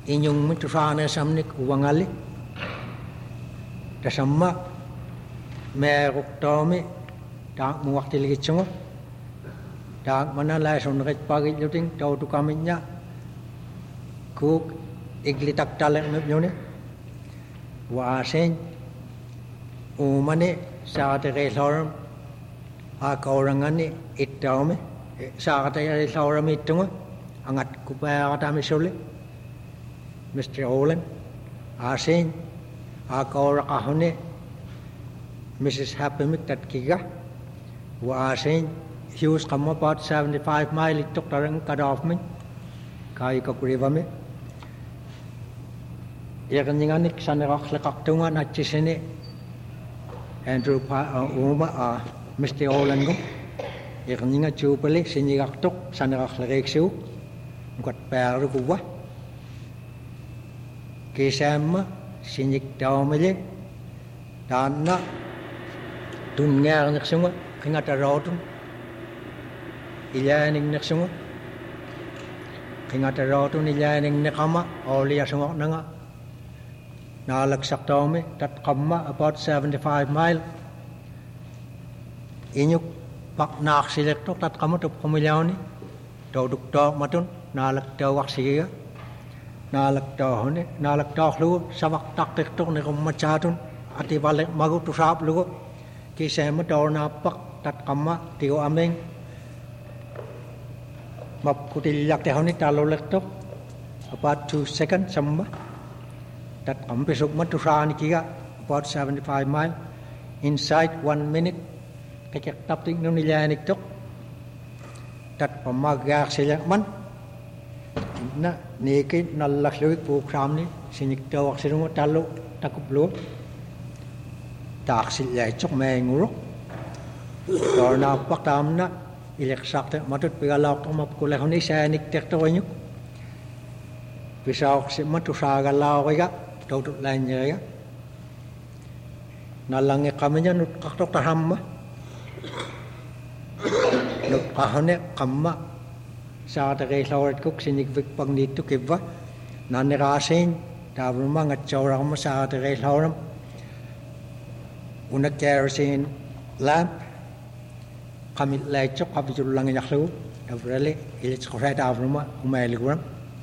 inyong mutusana samnik uwangali tasamma meeruktaami taak muwaktiligitsungo taak manalai sonret pagit luting tautukaminya kuk iglitak talek nyone waasen umane saate relorum akaurangani ittaume saate relorum ittungo angat kupaatami sole Mr. Olin asen akauraqahune Mrs. Happy that kiga waasen Hughes come about 75 mile it took tarang cut off me kai ka kurivame yakanninganik sanerakhlekaktunga natchisene Andrew Uma Mr. Olan go yakanninga chupale sinigaktok sanerakhleksu ngot paru kuwa kisam sinik taumele tanna tunnger neksunga kingata rodun ilaning neksunga kingata rodun ilaning nekama olia sunga nanga nalak saktaume tat kamma about 75 mile inyuk pak nak silektok tat kamu tup komiliauni doduk dog matun nalak dawak siga nalak dahone nalak dahlu sawak tak tektok ne komacatun ati balik magu tu sap lugo kisema dorna pak tat kamma tiu ameng map kutilak tehoni talolektok about 2 seconds samba that ambesuk matusani kiga about 75 mile inside 1 minute kekek tapting no nilanik tok that pamagak sila man na niki nallakluik program ni sinik tawak sinungo talo takuplo tak sila chok menguruk dorna paktamna ileksak matut pigalak map kulehoni sanik tektoyuk bisawak si matusaga lawiga Daudut lainnya ya, nalangnya kaminya nut kaktok tahamma, nut kahane kamma, saat ada lawat kuk sinik vikpang itu kibwa, nane rasin, tabur mangat jauh ma saat ada lawat, unat kerosene lamp, kami lecok kami julang nyaklu, tabur le, ilit sekolah tabur ma umai liguram,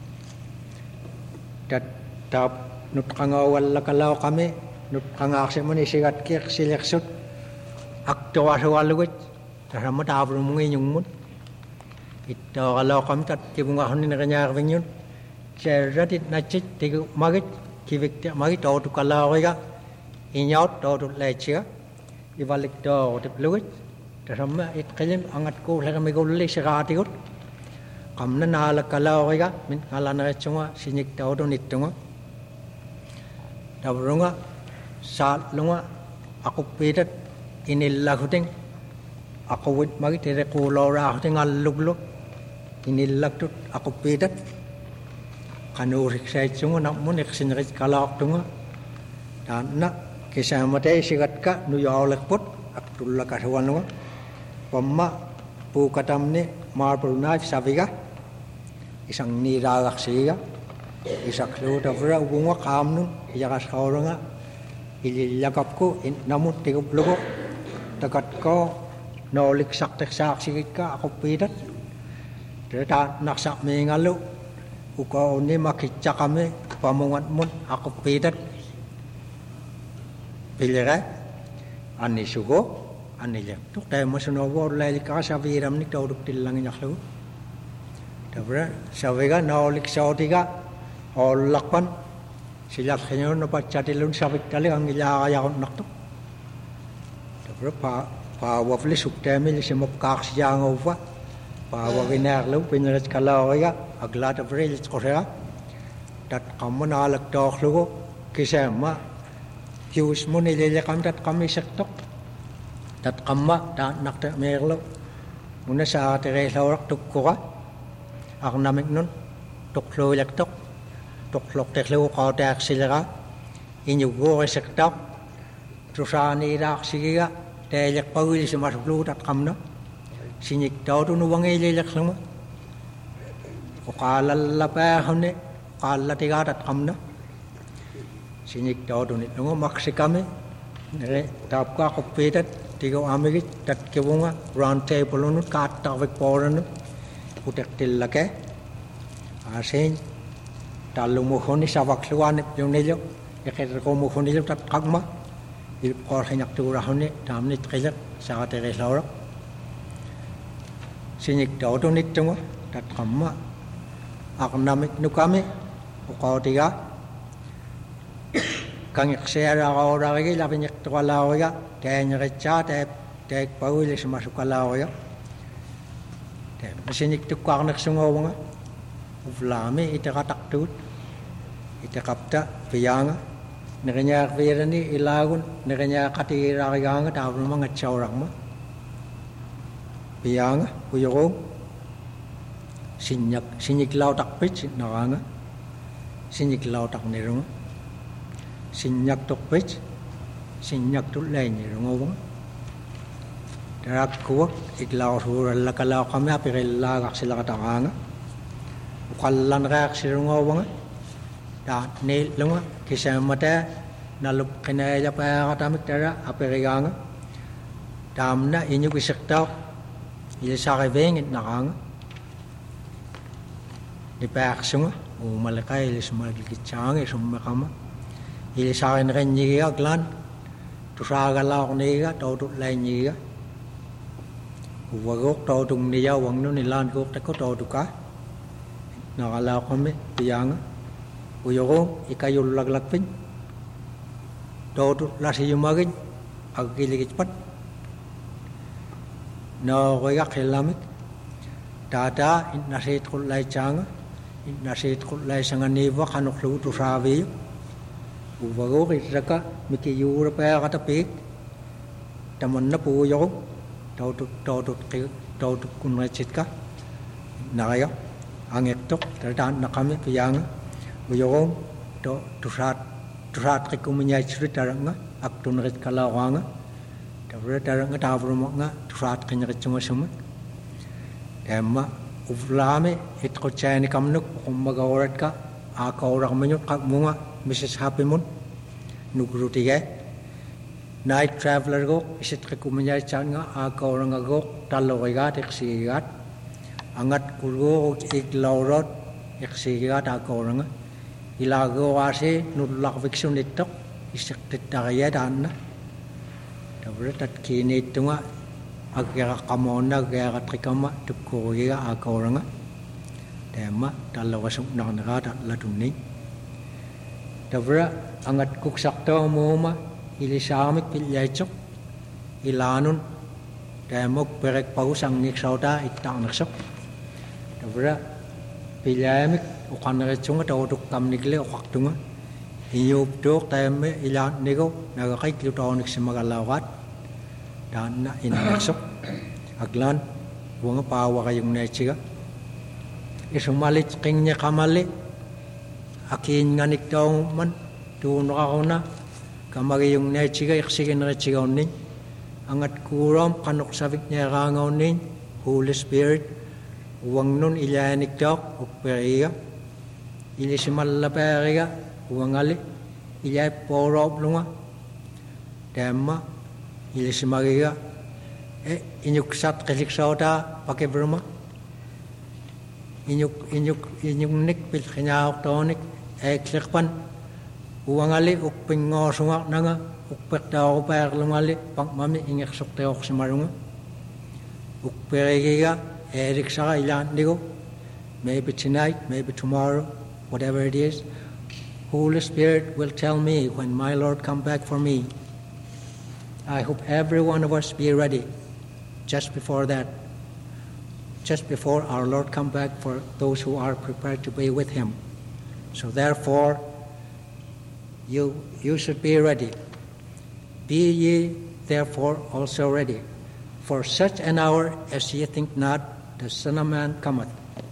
dat tab nut kangawal lakalaw kami nut kangakse mo ni sigat kek sileksut akto asawalugot kasama tabro mo ngayon mo ito kalaw kami tat kibungahon ni nakanyar vinyon seratit nachit tigo magit kivik magit auto kalaw ka inyaut auto lecha ibalik do teplugot kasama it kalim angat ko la kami golli sigati got kamna nala kalaw ka min kalana chunga sinik auto nitunga Dabrunga saat lunga aku pedat inilah huting aku wit magi tere kulora huting aluglo inilah tut aku pedat kanurik saya cunga nak munik sinrit kalak tunga dan nak kisah mati sigat ka nuyawlek put Abdullah kaswan lunga pemma pu katam ni marble knife saviga isang niragak siga isak lu tafra ubunga kamnun yakas kauranga ililakap ko namun tigup lugo tagat ko nolik saktek sikit ka ako pidat data naksak mengalo uko ni makitsa kami pamungat mun ako pidat pilira ani sugo ani lek tuk tay masunowo lai ka sa viram ni tawduk tilang nyaklu tafra saviga nolik sautiga Olakpan silak kenyo no pacatilun sabik kali ang ilayaon nakto. Tapi pa wafli suktemil semop kaks yang over pa waginar lu pinrat kalau ya aglat avril korea dat kamu nalak dok lu kisema hius mun ilele kam dat kami sektok dat kamma dat nakta merlo muna sa tere lawrak tukura ak namik nun tuklo lektok Toklok teklew kau tak silera, ini gua sektak, terusani rak siga, telek pagi semasuk lu tak kamna, sinik tahu tu nuwangi lelek semua, Ko kalalla päähone alla tiga dat kamna sinik tawdu nit ngo maksikame nere tapka koppetat tigo amigi tat kebunga round table nu kat tawek poran utek tillake asen talu mohoni sawak luan yonelyo eker ko mohoni tat kagma il kor hinak tu rahone tamni trilak sa tere lawra sinik tawdu nit ngo tat kamma aknamik nukame ko tiga kang iksera ora gi la binyek to laoya tenya recha te pauli masuk laoya te sinik tu kang sungowanga uflame itakatak tut itakapta piyanga neganya virani ilagun neganya katira yang ta mga chawrang ma piyanga uyong sinik lau tak pich naranga sinik lau tak nirung sinyak tok pech sinyak tu lain ngowong darak ko iglaw hura lakalaw kami apirilla gak sila katanga ukallan gak sila ngowong da ne lunga kisamata nalup kinaya pa katamik dara apiriganga damna inyo kisaktaw ilisake vengit nakanga ipaksunga umalakay ilismalakitsanga isumakama ili sain renyiga glan tu saga laok niga tawdu lainyiga uwagok tawdung niya wangno nilan gok tako tawdu ka nakalaw kami tiyanga uyoko ikayul laglagpin tawdu lasi yumagin agkiligit pat no koya kilamik tata nasit kulay changa nasit kulay sanganiwa kanuklu tu sabiyo uwago raka miki yura pa kata pek taman na puyo tawdu kunna chitka naya angek tok terdan nakami piyanga uyo turat kikuminya chritaranga aktun ret kalawanga taranga tavrumanga turat kinyakchuma suma emma uflame itko chani kamnuk ummagawarat ka akawrak manyut kakmunga Mrs. Happy Moon nugrutige night traveler go isit kumanya changa akawranga go taloigat eksigat angat kulgo iglawrot eksigat akawranga ilago ase nulak fiction itok isik titaya danna tabret tat kini tunga agya kamona agya trikama tukkoya akawranga tema talawasuk nakanaga ladunni tabra angat kuksakto moma ilisamik pilyachok ilanun demok perek pausang niksauta itang naksok tabra pilyamik ukanrechunga tawduk kamnikle ukaktunga iyup dok teme ilan nigo nagakay klutonik simagalawat dan na inaksok aglan bunga pawa kayong nechiga isumalit kingnya kamali akin nganik daw man tuno ako na kamari yung nechiga iksigin nechiga unin angat kuram kanok savik niya rangaw unin Holy Spirit uwang nun ilayanik daw ukperiga ilisimalaperiga uwang ali ilay porop lunga tema ilisimariga inyuksat kiliksauta pakibruma inyuk nik pil kanyawak tonik eklikpan uwangali ukpingo sungak nanga ukpektaw per lungali pangmami ingek sokteok simarunga ukperegiga erik saka ilan digo maybe tonight maybe tomorrow whatever it is Holy Spirit will tell me when my Lord come back for me. I hope every one of us be ready just before that, just before our Lord come back for those who are prepared to be with him. So therefore, you should be ready. Be ye therefore also ready, for such an hour as ye think not, the Son of Man cometh.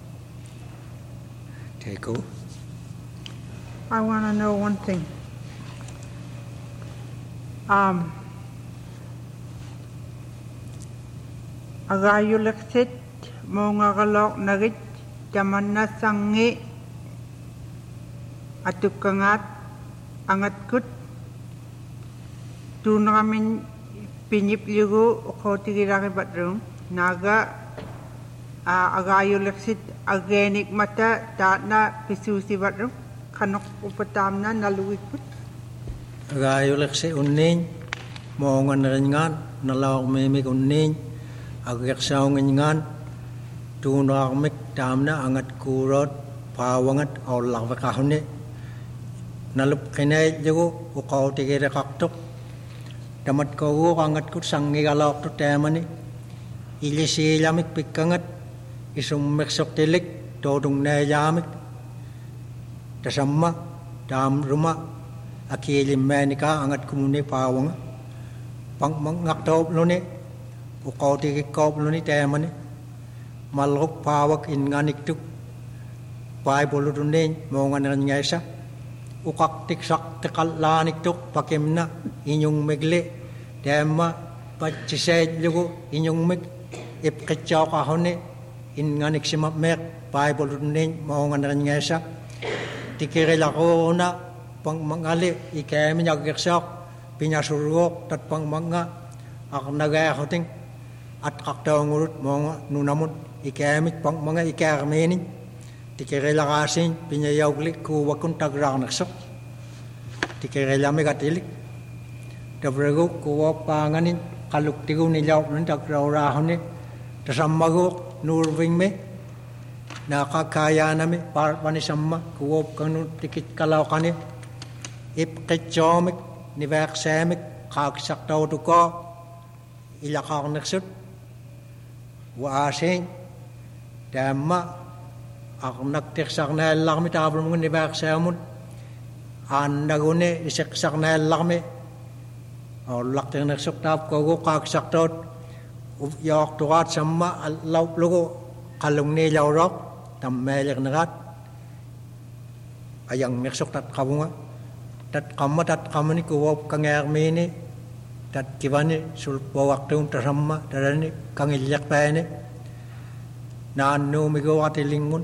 Take over. I want to know one thing. Agayulaksit, mga kalok nagit, jaman na sangi, Atukangat angat kut tunramin pinip ligo kotigiraki batrung naga agayulaksit organic mata tatna pisusi batrung kanok upatamna naluwikut agayulaksit unnin mongan ringan nalawak memik unnin agaksaw ngan tunramik tamna angat kurot pawangat awlak vakahune nalup kinay jago ukaw tigire kaktok damat ko angat kut sangi galak to temani ilisi lamik pikangat isum meksok tilik todung na yamik tasamma dam rumah akili menika angat kumune pawang pang mangak top luni ukaw tigikop luni temani malok pawak inganik tuk pai boludunin mongan ngaysa ukak tiksak tekalanik tuk pakemna inyong megle dema pachisay lugo inyong meg ipketsaw kahone inganik simap mek pai boludunin mongan ngaysa tikirela ko na pang mangali ikemi nyageksak pinyasurok tat pang manga ak nagaya hoting at kaktaw ngurut monga nunamun ikemi pang mga ikarmeni tikirela kasin pinyayawglik ku wakun tagrang naksok tikirela megatilik dabrago ku panganin kaluk tigu nilaw nun tagraw ni tasammago nurwing me nakakaya nami par panisamma ku kanun tikit kalaw kani ip kechomik ni vaksamik kaksak taw duko ilakak naksot wa asin damma ak naktiksak na lakmi tabro mo ni vaksamun andagune iseksak na lakmi o lakting naksok tap ko kaksak taw yok tuat samma law lugo kalung ni lawrok tammelik nagat ayang naksok tat kabunga tat kama ni kuwop kangermini tat kibani sulpo waktu tasamma darani kangilyak paene nanu migo atilingun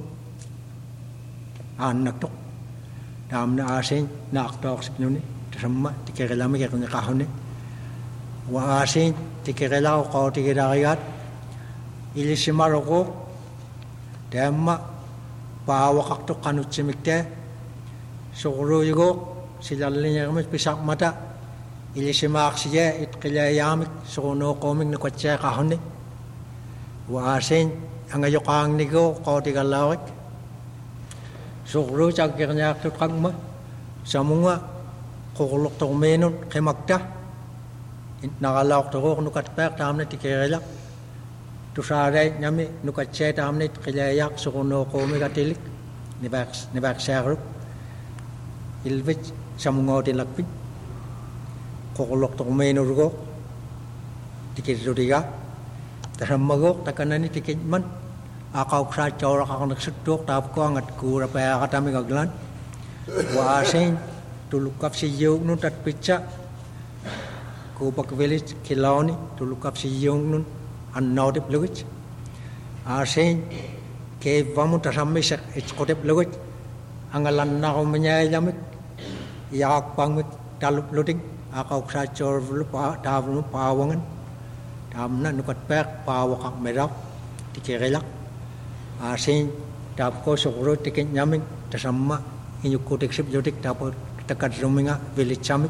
anak tok damna asin naktok siknuni tasamma tikerelami keknya kahone wa asin tikerela ko tikerayat ilisimaroko damma pawakak tok kanut simikte sukuru yugo silalinya kami pisak mata ilisimak siya itkilayamik sukuno koming nakwatsa kahone wa asin ang ayokang nigo ko tigalawik sukru cakirnya tu kagma samunga kukulok to menon kemakta nakalawak to ko nukat pak tamne tikerela tu saray nyami nukat che tamne kilayak sukuno ko megatilik ni bak saruk ilvich samunga tilakpit kukulok to menon rugo tikiruriga tasammago takanani tikitman akaw sa chora ka nagsutok tap ko angat kura pa katami gaglan wa asin tulukap si yung nun tat pitsa ko pakvelit kilawni tulukap si yung nun annaw dip lugit asin ke vamu tasammi sak ichkotep lugit angalan na ko manyayamit yak pangmit talup luding akaw sa chor lupa tavnu pawangan tamna nukat pek pawakak merap tikirelak asin tap ko sukro tikin nyaming tasamma inyuko tiksip jodik tapo takat ruminga village chamik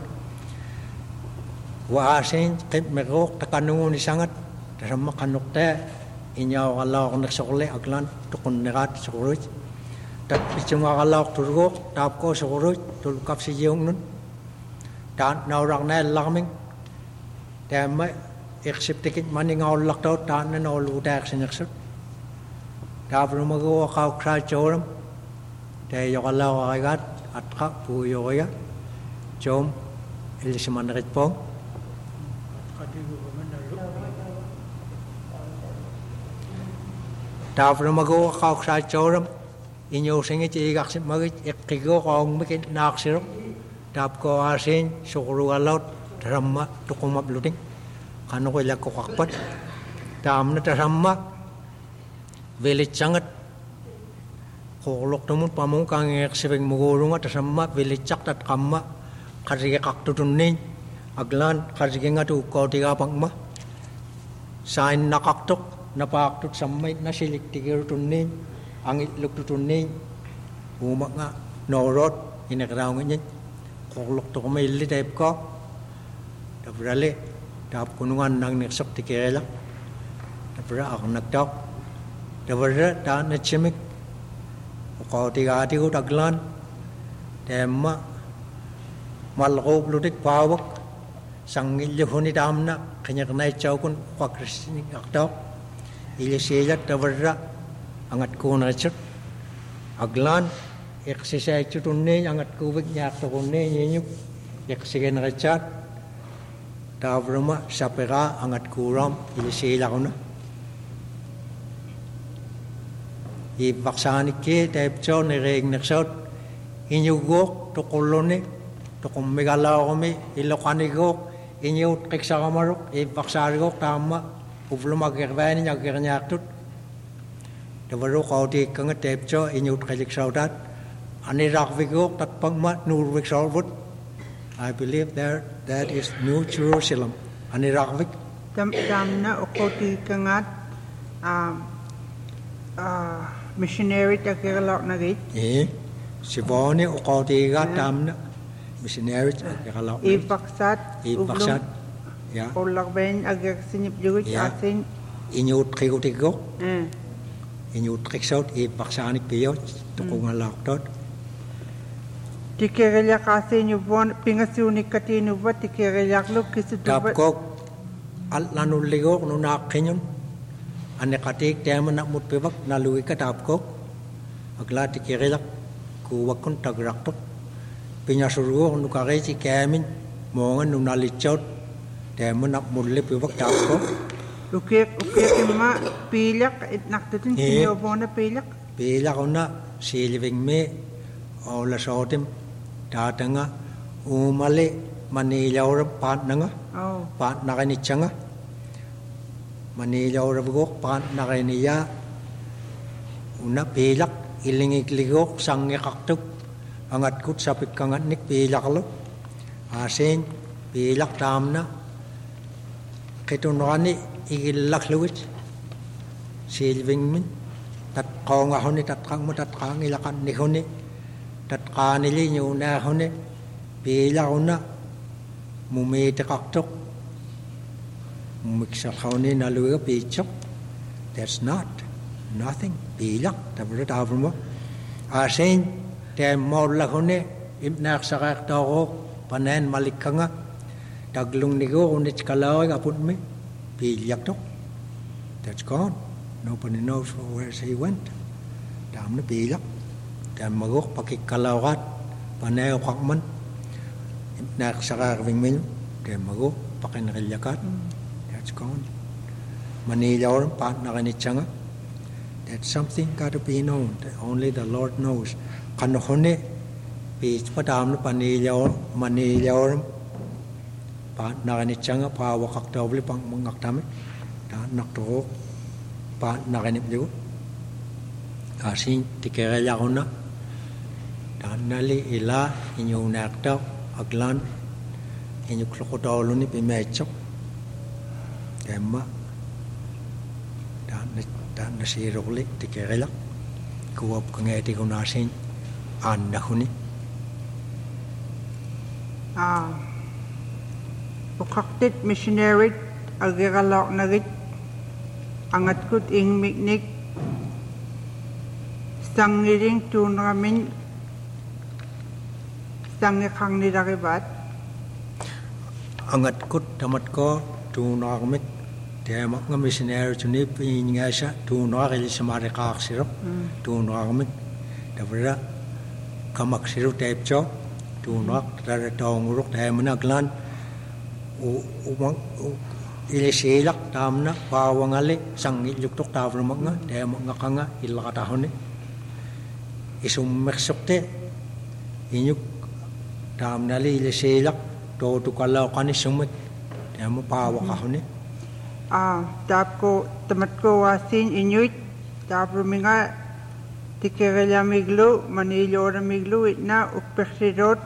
wa asin kip merok takanungo ni sangat tasamma kanukte inyaw kalaw naksukle aglan tukun negat sukro tat pichunga kalaw turgo tap ko sukro tulkap si yung nun tan nawrak na lakming tamma iksip tikin maning awlak daw tan na nawludak sinaksot tapos magawa ka sa choram tayo kalaw kagat at ka puyo kaya chom ilisiman rit po tapos magawa ka sa choram inyo singit igaksit magit ikigo kong mikit naksiro tap ko asin sukuru kalaw taramma tukumap luting kano ko ilak ko kakpat tam na taramma village sangat Kolok namun pamong kang eksibing mugulunga tasama vilicak tat kamma karige kaktutunin aglan karige nga tu ko tiga pangma sain nakaktok napaktut samay na silik tigirutunin ang itluk tutunin umak nga norot inagraw nga kolok to may litep ko dabrale dap kunungan nang neksok tikela dabra ak nagdak dabra ta na chimik ko tiga tigo taglan temma malgob ludik pawak sangil honi damna kanyak nai chaukun kwakrisni akdak ilisiyat dabra angat ko na chut aglan exercise chutunne angat ko wik nyak to kunne nyenyu exercise na chat tavrama sapera angat kuram ilisila ko na i vaksani ke tepcho ne reg neksot inyugok to kolone to kummegalawome ilokanigok inyut keksamarok i vaksarigok tama ubluma gervani nyagernyatut devaro kauti kanga tepcho inyut keliksaudat ani rakvigok tatpangma nurvik salvut I believe that is New Jerusalem ani rakvik tamna okoti kangat missionary takigalak na git sivone okoti ga tamna missionary takigalak ibaksat ya olak ben agak sinip jugut asin inyut kigutigok inyut keksaut ibaksani piyo tukungalak tot tikigalak asin yubon pingasunik katinu ba tikigalak luk kisut tapkok alanuligok nunak kenyun ane katik tema nak mut pebak nalui katapkok agla tikigalak kuwakun tagraktok pinya suruh nukare ci kemin mongan nunalichot tema nak mulle pebak tapkok ukek ma pilak naktutin sinobona pilak ona silving me ola sotim tatanga umale manilaur patnanga patnakanichanga manilaur bugok patnakaniya una pilak ilingikligok sange kaktuk angat kut sapik kangat nik pilak lo asin pilak tamna ketunani igilak luwit silving min tat konga honi tat kang mo tat kang ilakan ni honi tat kanili nyuna honi pilak una mumete kaktuk mumiksa honi naluga pichok that's nothing pilak tabret avmo asin te molla honi ibnak sakak tago panen malikanga taglung nigo unit kalawag apun me pilak tok that's gone nobody knows where he went damna pilak dan magok pakikalawat panay kwakman ibnak sakak vingmin te magok pakinrilakat that's gone Manila or patnakanichanga that's something got to be known that only the Lord knows kanohone pich padam Manila or patnakanichanga pawakak tawli pang mangaktame ta nakto patnakanip digo asin tikerayakona tanali ila inyong naktaw aglan inyong krokodolo ni pimechok emma dan nasirokli tikerelak kuwap kangeti kunasin andahuni ukaktit missionary agigalak nagit angat kut ing miknik sangiring tunramin sangikang nirakibat angat kut tamat ko tunarmit temak nga missionary tuni pinyasa tunarili samari kaksirok tunarmit dabra kamak siru tepcho tunak tara tongurok temanaglan umang ilisilak tamna pawangali sangit yuktok tavramak nga temak nga kanga ilakatahoni isummeksokte inyuk tamnali ilisilak totukalaw kanisumit temak pawakahoni tap ko tamat ko wasin inyuit tap ruminga Tikerela miglu manilora miglu itna uppersidot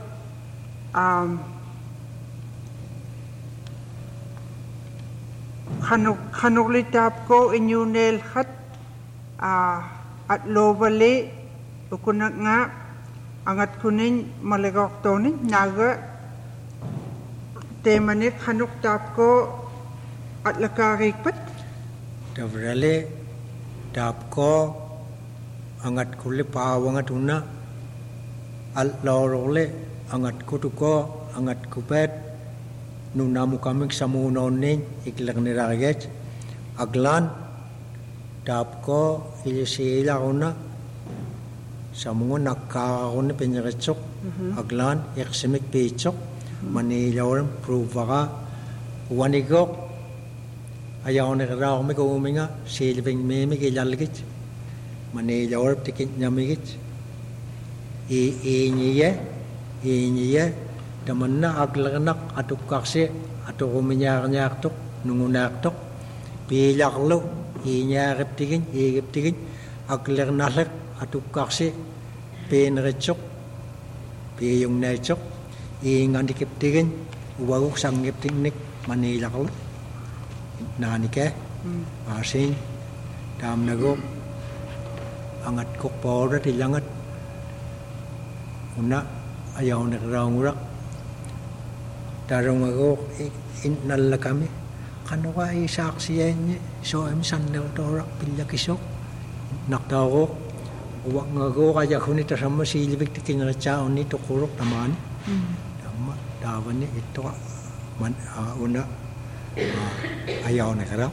Khanuklitab ko inyunel khat at lovali ukunak nga angat kunin malegok tonin naga temanit khanuktab ko at lakarikpat Tavrale tab ko angat kuli pawangat una al lorole angat kutuko angat kupet nunamu kamik samunonin iklak niraget aglan tab ko ilisila una samungo nakkaakone penyeretsok aglan eksimik pitsok manilawan provaka wanigok ayaw nagraw mi ko uminga silbing meme kilalgit manilawan tikit nyamigit iinye damanna aglagnak atukaksi atukuminyarnyartok nungunartok pilaklo inyariptigin aglagnalak atukaksi penretsok piyong naitsok ingandikiptigin uwaguk sanggiptignik manilaklo nanike asin damnago angat kok pora tilangat una ayaw nagrawngurak darong ako nalla kami kanawa isaksiyan so em sandaw torak pilyakisok naktaw uwag ngago kaya kunita sama silibig tikin na tsaon ni tukurok naman dama dawan ni ito man una ayaw nagraw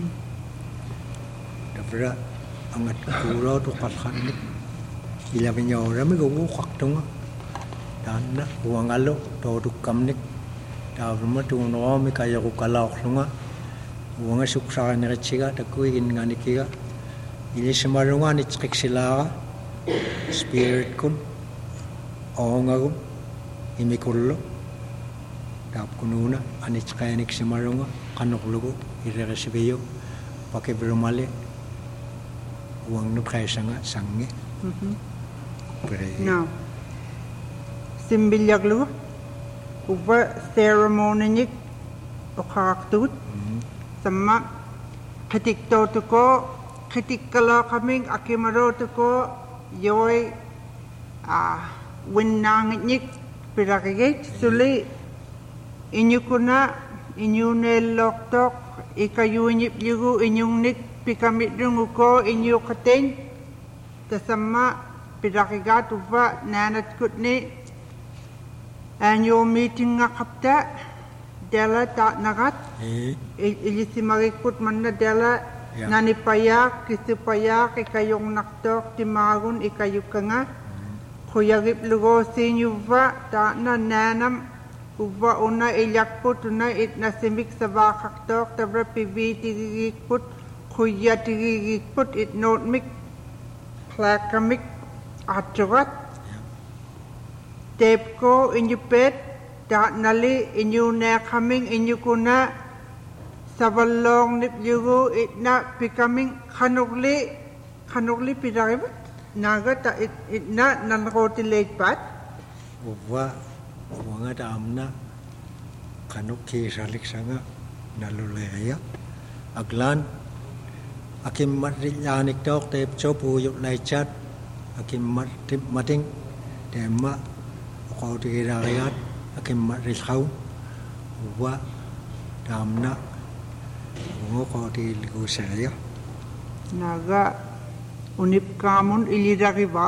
dapra angat kuraw to kalkanik ilaban niya orami gugukak tunga dana uangalo toduk kamnik dawrma tuno mi kaya kukalak lunga uanga suksa ni chiga takuin ngani kiga ini semarunga ni trik sila spirit kun ongagum imikullo dap kununa ani tskayanik semarunga kanoklugo ireresbeyo pakai berumale uang nu kaisanga sange no simbilyaglu uba ceremony ni okaktut sama ketikto tuko ketikala kaming akimaro tuko yoy winnang ni pirakigit suli inyukuna inyunel loktok ikayunyip yugu inyungnik pikamidrungu ko inyukaten tasama pirakigat uba nanat kutni annual meeting nga kapta dela ta nagat ilisimarikut manna dela nani payak kisipayak ikayong naktok timagun ikayukanga kuyagip lugo sinyuva ta na nanam uva una ilyakput una itnasimik sa bakaktok tabra pibitigigikput kuyatigigikput itnotmik plakamik atjugat tepko inyupet ta nali inyu na kaming inyu kuna sabalong nip yugu itna pikaming khanukli pirakibat naga ta itna nanrotilate pat uwa uanga ta amna khanukki salik sanga nalulaya aglan akim matrilanik tok tep chopu yuk lai chat akim mating tema kau tirayat akim matrikau uwa damna ungo kau tiligu saya naga unip kamun iliraki ba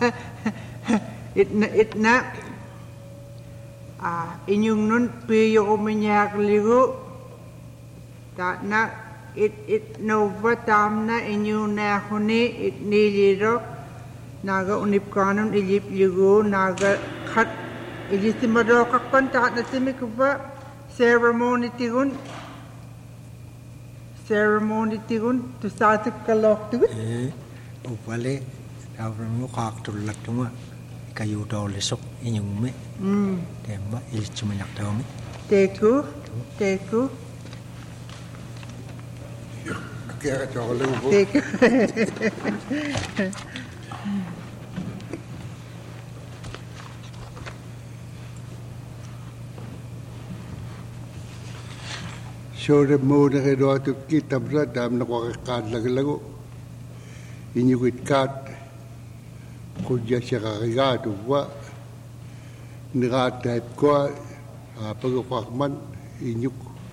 itna inyung nun piyo uminyak ligu ta na it nova tamna inyu na huni it niliro naga unip kanun ilip ligu naga khat ilisimado kakpan ta na simikuba ceremony tigun tu satuk kalok tigun upale awrungu kak tulak tunga kayu dolisok inyung me temba ilichumanyak tawmi teku kaya ka chocolate teku sore mo na ke do tu kita berada na ko kad lagu inyu kat ko ja sya tu wa ni ga ta ko apa ko man inyu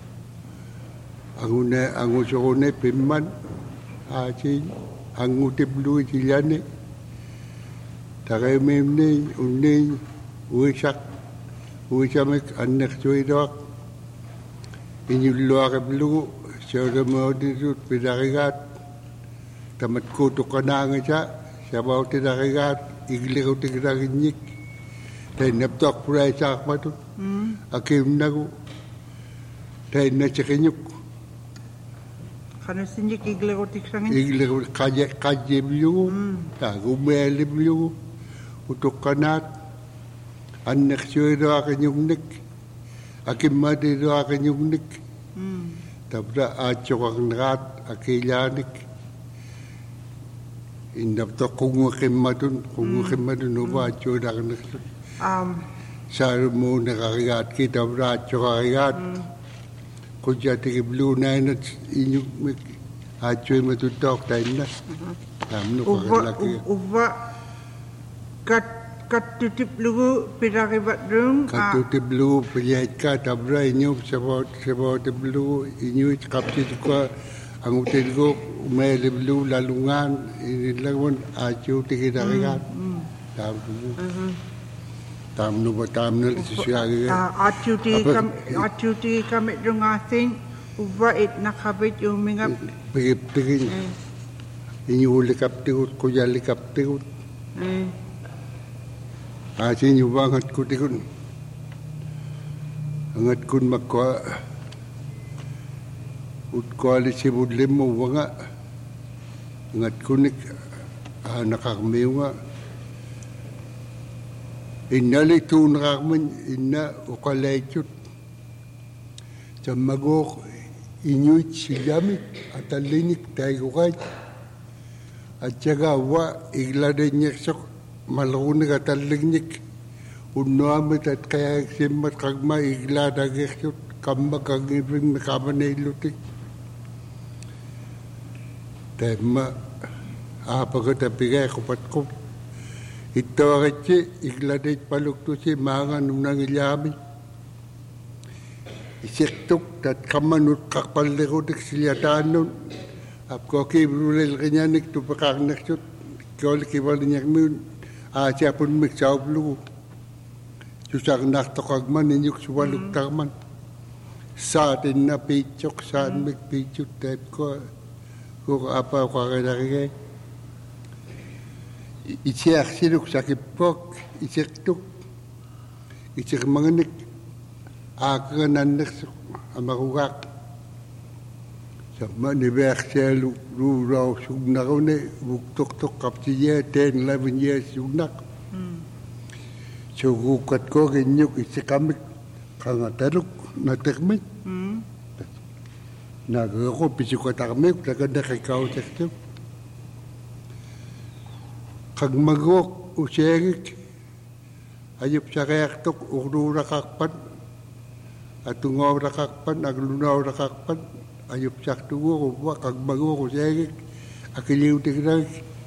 angu sone pimman aci angu tiblu jilane tagay memne unne uisak uisamek anak cuidok inyu luar blu sore mo dirut pidarigat tamat ko to kanang cha sabau tidarigat igli ko tigraginik tay naptok pray sak matu akim nagu tay na chakinyuk Karena sinjik igle ko tiksangin. Igle ko kaje blu ta gumeli blu utok kanat anak cuido akanyugnik akim mati do akanyugnik tabra achok ngat akilanik indap to kungu kemadun no ba choda nak sarmo nakagat kita bra chokagat kujati blu na inyu achoy matutok tayo na tamno pakalaki uva kat tutip lugu pirakibat dung tutip lugu pilihat ka tabra inyu sabot lugu inyu kapsi ko ang util ko may blu lalungan inilawan acho tikirakigat tamno ba tamno siya achuti kami dung asin uva it nakabit yung mga pigit inyu likap tikut kuya likap tikut asin yung bangat ko tikun angat kun makwa utkwali si budlim mo wanga angat kunik nakakamiw nga inna litun rakman inna ukalaychut chamagok inyuit sigamit atalinik tayo kay at syaga wa igladen sok malakunig atalignik unuamit at kaya simmat kagma igladagek kambag ang ibig nakamanaylutik tema apagotapigay kupatkup ito akatsi igladet palukto si mga nunang ilyami isiktuk tat kamanut kakpalikotik silyatanon apko kibrulil kanyanik tupakaknaksut kol kibalinyak mun siapun miksawblu susak naktokagman inyuk suwaluk takman saatin na pichok saan mikpichut tat ko apa kakadakikay Isyek sinuk sakipok, isyek tuk, isyek manganik, akananak amakugak. Sama nibek siya luraw sugnak ko na, buktok-tok kapsiya, 10, 11 years sugnak. So kukat ko kanyuk isyek kamik, kangataruk, natakmik. Nagako, pisikotakmik, tagandak ikaw sakip. Kag magok usengik ayup sa kayaktok urura kakpan at tungaw rakakpan aglunaw rakakpan ayup sa tungo kuwa kag magok usengik akiliw tigrag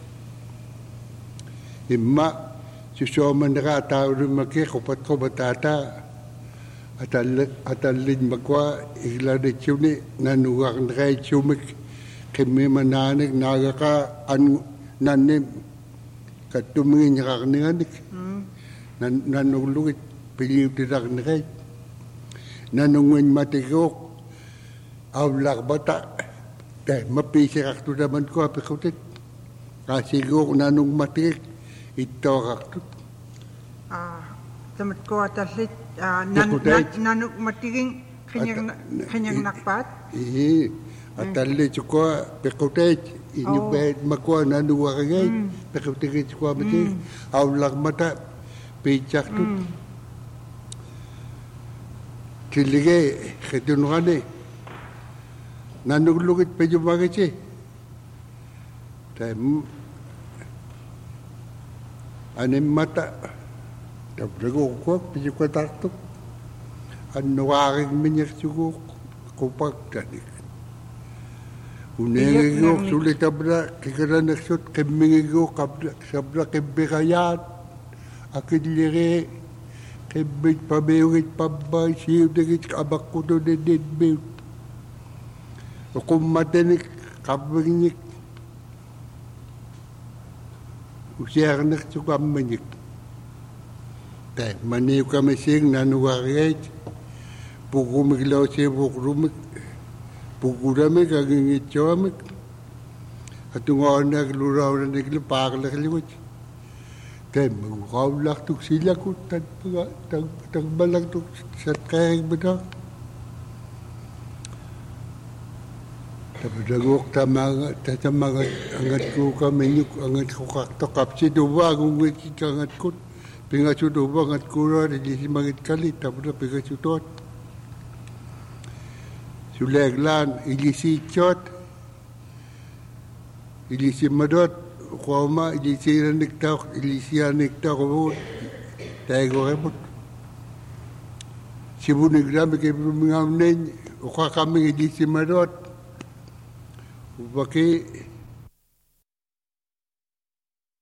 imma susoman nakataw rin magkikupat ko batata atalin magwa igladet yun nanuwak na kayo sumik kami mananig nagaka nanim katumingin niya kakninganik nanulungit piliw tirak na kayo nanungin matikok awlak bata dahil mapisi kakto naman ko apikutit kasi ko nanung matikik ito kakto tamat ko atasit nanung matiking kanyang nakpat atalit ko pikutit inyo bet makwa nanuwa kagay pekutikit ko mati awlak mata pijak tu kilige khedunwane nanulugit pejo magache tam anem mata tabrago ko pejo ko takto anwaring minyak sugo kupak tanik. Unengigok sulit abra kikaran naksot kemingigok sabra kebekayat akidlire kebit pabewit pabay siyo dagit kabakudo de dedbewit. Ukumatenik kabingik usiarnak sukamanyik. Tay maniw kami sing nanuwaret pukumiglaw siya pukurumik pukuramik agingit siya atungaw nagluraw na naglipakalakiliwot tay magkawlak tuk sila ko tagbalag tuk satkayag ba tapos tamagat angat ko kami angat ko kaktok si duwa kung wikik angat ko pingasudubang at kura di si mangit kalit tapos na pingasudot suleglan ilisi chot ilisi madot kuama ilisi raniktak ilisi raniktak ko tayo ko repot sibunig rami kay mingaw nen uka kami ilisi madot ubaki